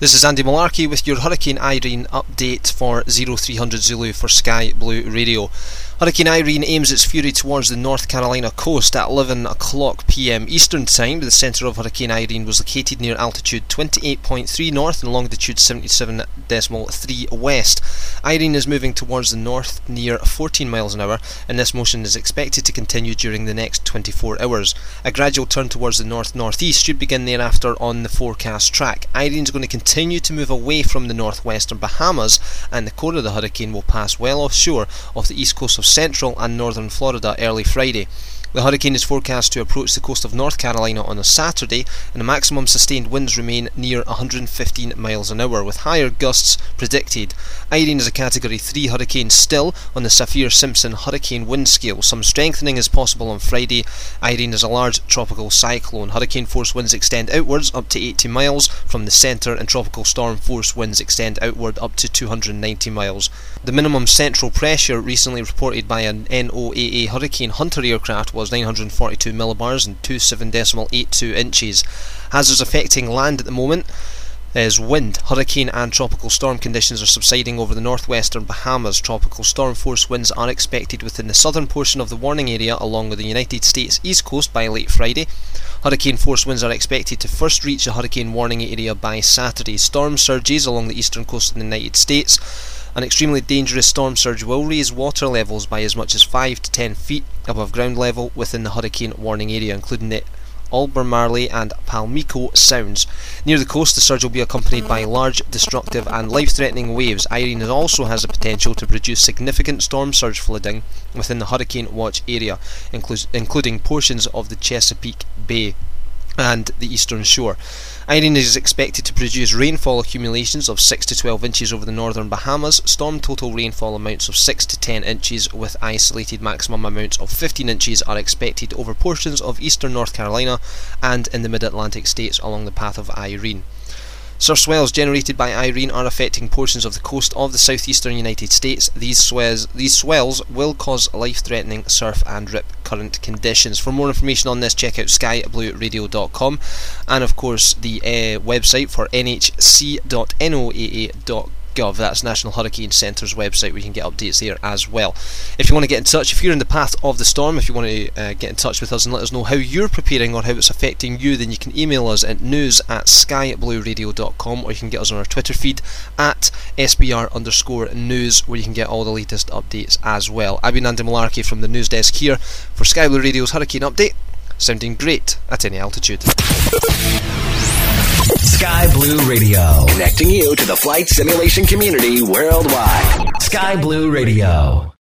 This is Andy Malarkey with your Hurricane Irene update for 0300 Zulu for Sky Blue Radio. Hurricane Irene aims its fury towards the North Carolina coast at 11 o'clock PM Eastern Time. The centre of Hurricane Irene was located near altitude 28.3 north and longitude 77.3 west. Irene is moving towards the north near 14 miles an hour, and this motion is expected to continue during the next 24 hours. A gradual turn towards the north-northeast should begin thereafter on the forecast track. Irene is going to continue to move away from the northwestern Bahamas, and the core of the hurricane will pass well offshore off the east coast of central and northern Florida early Friday. The hurricane is forecast to approach the coast of North Carolina on a Saturday, and the maximum sustained winds remain near 115 miles an hour, with higher gusts predicted. Irene is a Category 3 hurricane still on the Saffir-Simpson hurricane wind scale. Some strengthening is possible on Friday. Irene is a large tropical cyclone. Hurricane force winds extend outwards up to 80 miles from the centre, and tropical storm force winds extend outward up to 290 miles. The minimum central pressure recently reported by an NOAA Hurricane Hunter aircraft was 942 millibars and 27.82 inches. Hazards affecting land at the moment is wind. Hurricane and tropical storm conditions are subsiding over the northwestern Bahamas. Tropical storm force winds are expected within the southern portion of the warning area along with the United States East Coast by late Friday. Hurricane force winds are expected to first reach the hurricane warning area by Saturday. Storm surges along the eastern coast of the United States. An extremely dangerous storm surge will raise water levels by as much as 5 to 10 feet above ground level within the hurricane warning area, including the Albemarle and Palmico Sounds. Near the coast, the surge will be accompanied by large, destructive and life-threatening waves. Irene also has the potential to produce significant storm surge flooding within the hurricane watch area, including portions of the Chesapeake Bay and the eastern shore. Irene is expected to produce rainfall accumulations of 6 to 12 inches over the northern Bahamas. Storm total rainfall amounts of 6 to 10 inches with isolated maximum amounts of 15 inches are expected over portions of eastern North Carolina and in the mid-Atlantic states along the path of Irene. Surf swells generated by Irene are affecting portions of the coast of the southeastern United States. These swells will cause life-threatening surf and rip current conditions. For more information on this, check out skyblueradio.com and of course the website for nhc.noaa.gov. That's National Hurricane Centre's website, where you can get updates there as well. If you want to get in touch, if you're in the path of the storm, if you want to get in touch with us and let us know how you're preparing or how it's affecting you, then you can email us at news@skyblueradio.com, or you can get us on our Twitter feed at SBR_news, where you can get all the latest updates as well. I've been Andy Malarkey from the news desk here for Sky Blue Radio's Hurricane Update, sounding great at any altitude. Sky Blue Radio, connecting you to the flight simulation community worldwide. Sky Blue Radio.